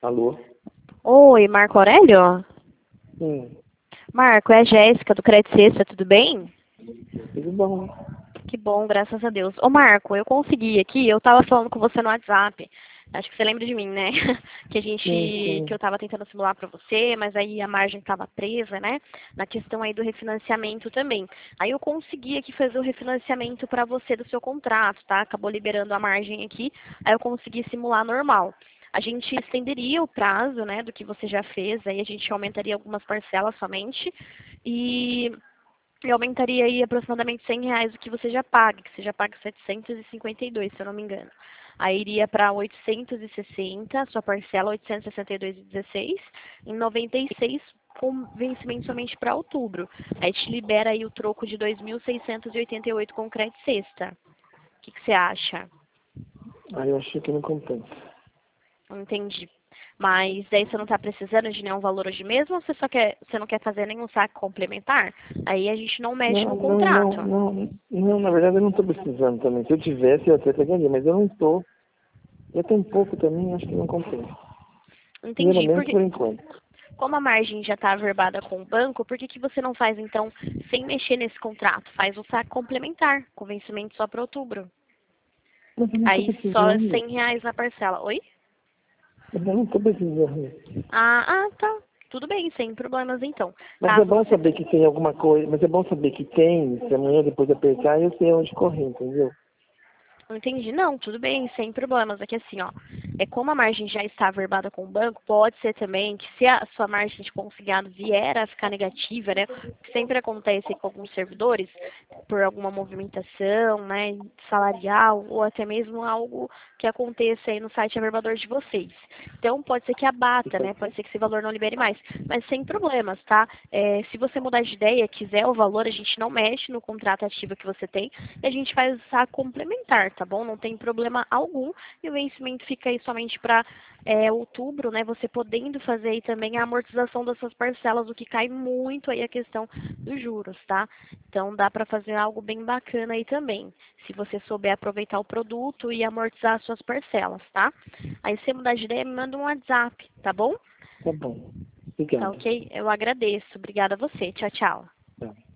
Alô? Oi, Marco Aurélio? Sim, Marco, é a Jéssica do Crédito Sexta, tudo bem? tudo bom. Que bom, graças a Deus. Ô Marco, eu consegui aqui, eu tava falando com você no WhatsApp. Acho que você lembra de mim, né? Sim, Que sim. eu tava tentando simular para você, mas aí a margem estava presa, né? Na questão aí do refinanciamento também. Aí eu consegui aqui fazer o refinanciamento para você do seu contrato, tá? Acabou liberando a margem aqui, aí eu consegui simular normal. A gente estenderia o prazo, né, do que você já fez, aí a gente aumentaria algumas parcelas somente e aumentaria aí aproximadamente R$ 100 o que você já paga, que você já paga 752, se eu não me engano. Aí iria para 860, sua parcela 862,16, em 96 com vencimento somente para outubro. Aí te libera aí o troco de 2.688 com crédito sexta. O que você acha? Aí eu achei que não compensa. Não entendi. Mas daí você não está precisando de nenhum valor hoje mesmo ou você não quer fazer nenhum saque complementar? Aí a gente não mexe Não, no não, não, contrato. não, não, na verdade eu não estou precisando também. Se eu tivesse, eu até pegaria, mas eu não estou. Eu tenho pouco também, acho que não compensa. Pelo Entendi. menos Porque por enquanto. como a margem já está averbada com o banco, por que você não faz então sem mexer nesse contrato? Faz um saque complementar, com vencimento só para outubro. Mas eu não estou Aí só precisando. R$ 100 na parcela. Oi? Mas eu não estou precisando. Tá. Tudo bem, sem problemas então. Mas é Caso bom você saber que tem alguma coisa, mas é bom saber que tem, se amanhã depois apertar, eu sei onde correr, entendeu? Não entendi. Não, tudo bem, sem problemas. Aqui assim, ó, como a margem já está averbada com o banco, pode ser também que se a sua margem de consignado vier a ficar negativa, né, que sempre acontece com alguns servidores, por alguma movimentação, né, salarial, ou até mesmo algo que aconteça aí no site averbador de vocês. Então, pode ser que abata, né, pode ser que esse valor não libere mais, mas sem problemas, tá? Se você mudar de ideia, quiser o valor, a gente não mexe no contrato ativo que você tem, e a gente faz o saque complementar, tá bom? Não tem problema algum. E o vencimento fica aí somente para outubro, né? Você podendo fazer aí também a amortização das suas parcelas, o que cai muito aí a questão dos juros, tá? Então dá para fazer algo bem bacana aí também, se você souber aproveitar o produto e amortizar as suas parcelas, tá? Aí se você mudar de ideia, me manda um WhatsApp, tá bom? Tá bom. Tá Obrigado. ok? Eu agradeço. Obrigada a você. Tchau, tchau. Tá.